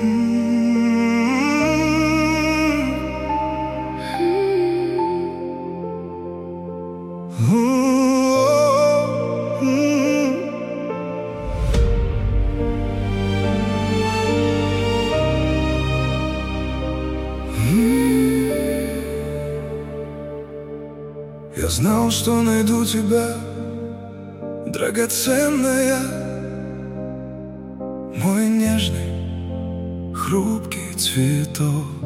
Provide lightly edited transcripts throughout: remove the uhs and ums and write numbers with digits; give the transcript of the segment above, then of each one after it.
Я знал, что найду тебя, драгоценная, мой нежный, хрупкий цветок.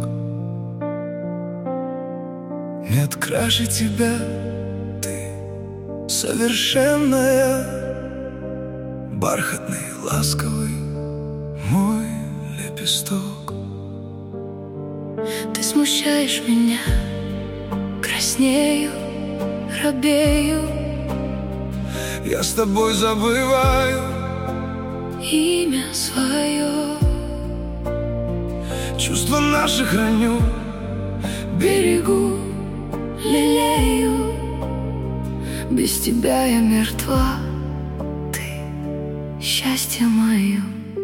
Нет краше тебя, ты совершенная, бархатный, ласковый мой лепесток. Ты смущаешь меня, краснею, робею. Я с тобой забываю имя свое. Чувства наши храню, берегу, лелею. Без тебя я мертва, ты счастье мое.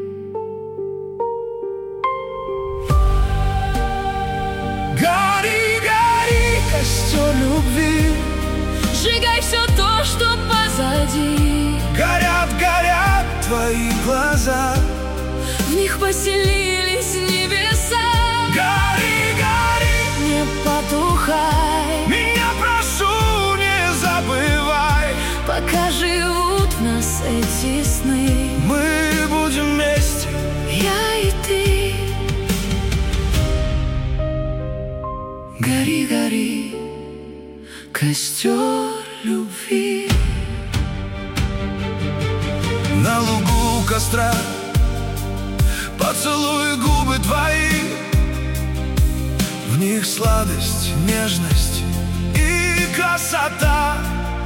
Гори, гори, костер любви, сжигай все то, что позади. горят, горят твои глаза, в них поселились небеса. Гори, гори, не потухай, меня прошу, не забывай. пока живут в нас эти сны. Мы будем вместе, я и ты. Гори, гори, костер любви. на лугу у костра поцелуй губы твои, в них сладость, нежность и красота.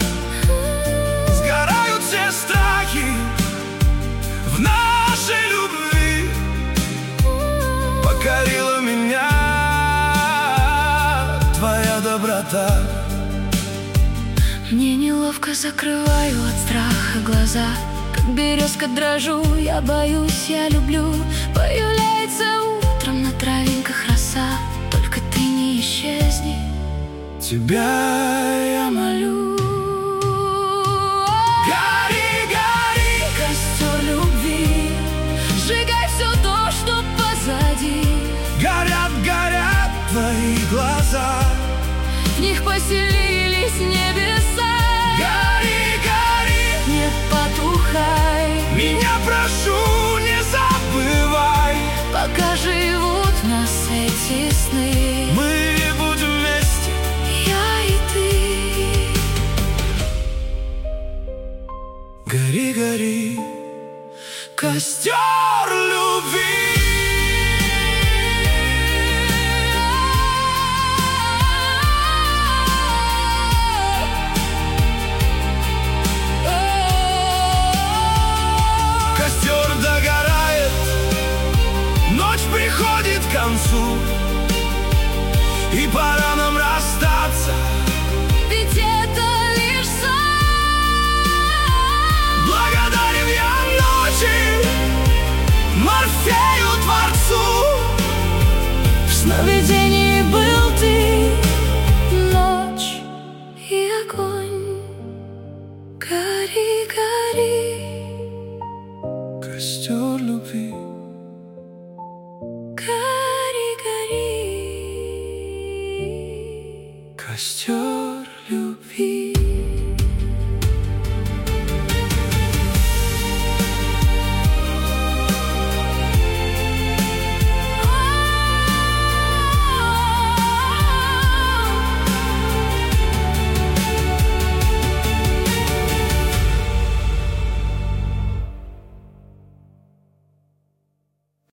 Сгорают все страхи в нашей любви, покорила меня твоя доброта. Мне неловко, закрываю от страха глаза. Как березка дрожу, я боюсь, я люблю. Появляется утром на травинках роса. Только ты не исчезни, Тебя я молю. Гори, гори, костер любви, сжигай все то, что позади. горят, горят твои глаза, В них поселились небеса. Гори, гори, не потухай, меня прошу, не забывай. пока живут в нас эти сны. Мы будем вместе, я и ты. Гори, гори, костер любви. Костер догорает, ночь приходит к концу, и пора нам расстаться. Ведь это лишь сон. Благодарен я ночи, Морфею, Творцу. В сновидении был ты, ночь и огонь. Гори, гори, Костер любви. гори, гори. Костер